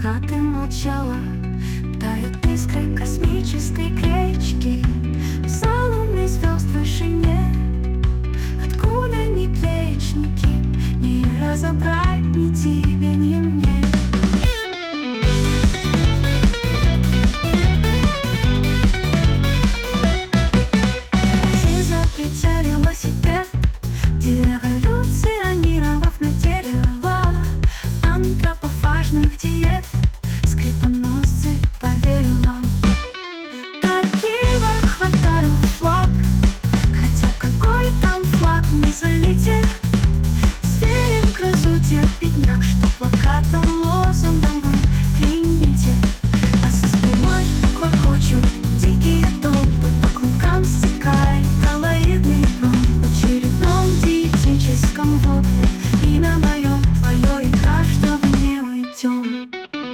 пока ты молчала. Тают искры космической гречки в залуме звезд в вышине. Откуда ни плечники, не разобрать ни тебе, ни мне. Жизнь прицелила себе, эволюционировав на дерево антропофажных диет. Скрипоносцы поверил нам, такие хватают флаг. Хотя какой там флаг, не залетит. Сверим грозу терпетняк, что плакатом, лозунгом вы примите. А со спиной хохочут дикие толпы, по клыкам стекает коллоидный гром. В очередном диетическом вопле имя мое, твое и каждого не уйдем.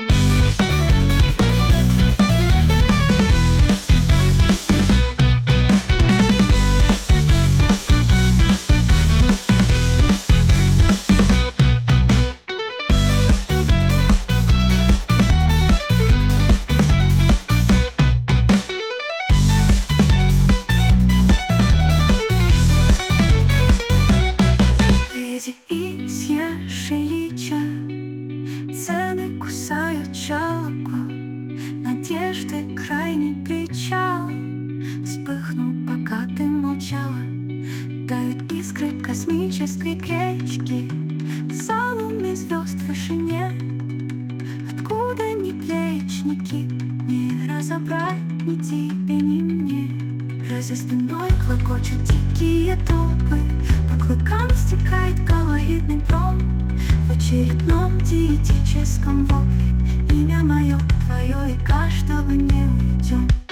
И съешь Ильича, цены кусают челку, надежды крайний причал. Вспыхнул, пока ты молчала. Тают искры космической гречки в залуме звезд в вышине. Откуда ни плечники, не разобрать ни тебе, ни мне. За спиной клокочут дикие толпы, по клыкам стекает коллоидный гром. В очередном диетическом вопле имя мое, твое и каждого не уйдем.